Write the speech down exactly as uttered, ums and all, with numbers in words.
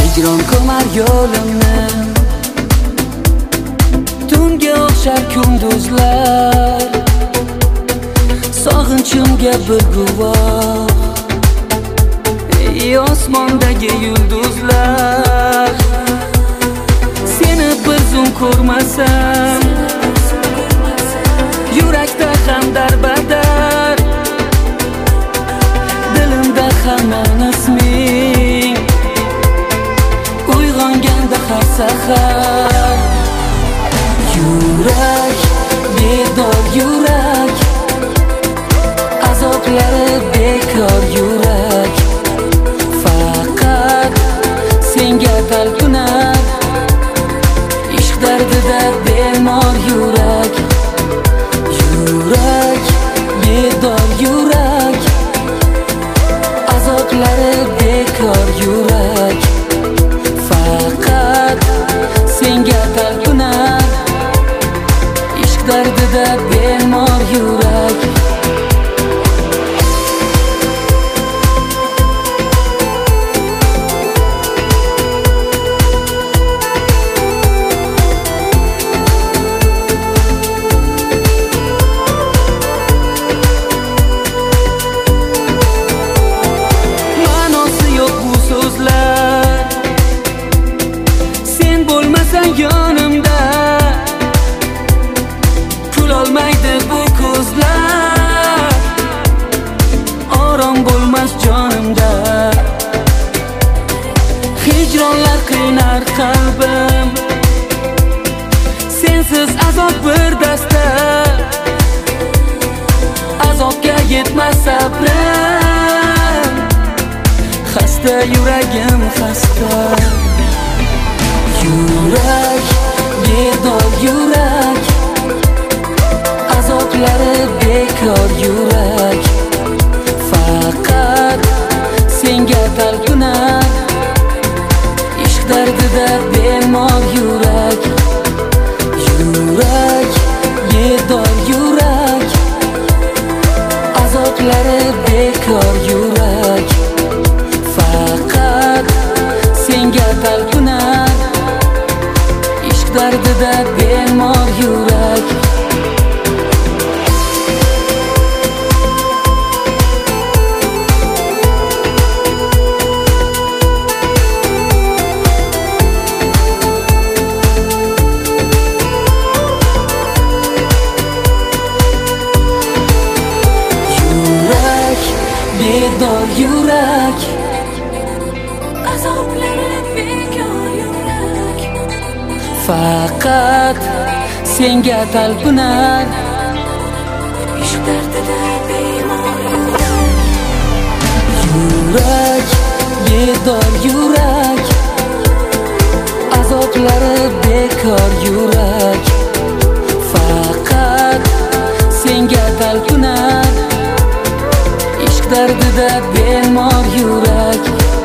hijron ko'mar yo'limni, tunga o'xshar kunduzlar, sog'inchimga bir guvoh ey osmondagi yulduzlar. Seni bir zum ko'rmasam yurakda ham darbadar, dilimda hamon isming uyg'onganda har sahar. Yurak, bedor yurak, azoblari bekor yurak, faqat senga talpinar, ishq dardida bemor yurak. Yurak, bedor yurak, azoblari bekor yurak, faqat senga talpinar, ishq dardida bemor yurak. Yonimda kulolmaydi bu ko'zlar, orom bo'lmas jonimda. Hijronlar qiynar qalbim, sensiz azob bir dasta, azobga yetmas sabrim, xasta yuragim xasta. Yurak, bedor yurak, azoblari bekor yurak, faqat senga talpinar, ishq dardida bemor yurak. Yurak, bedor yurak, azoblari bekor yurak, faqat senga talpinar, dardida bemor yurak. Yurak, bedor yurak, azoblari bekor yurak, faqat senga talpinar, ishq dardida bemor yurak. Yurak, bedor yurak, azoblari bekor yurak, faqat senga talpinar, ishq dardida bemor yurak.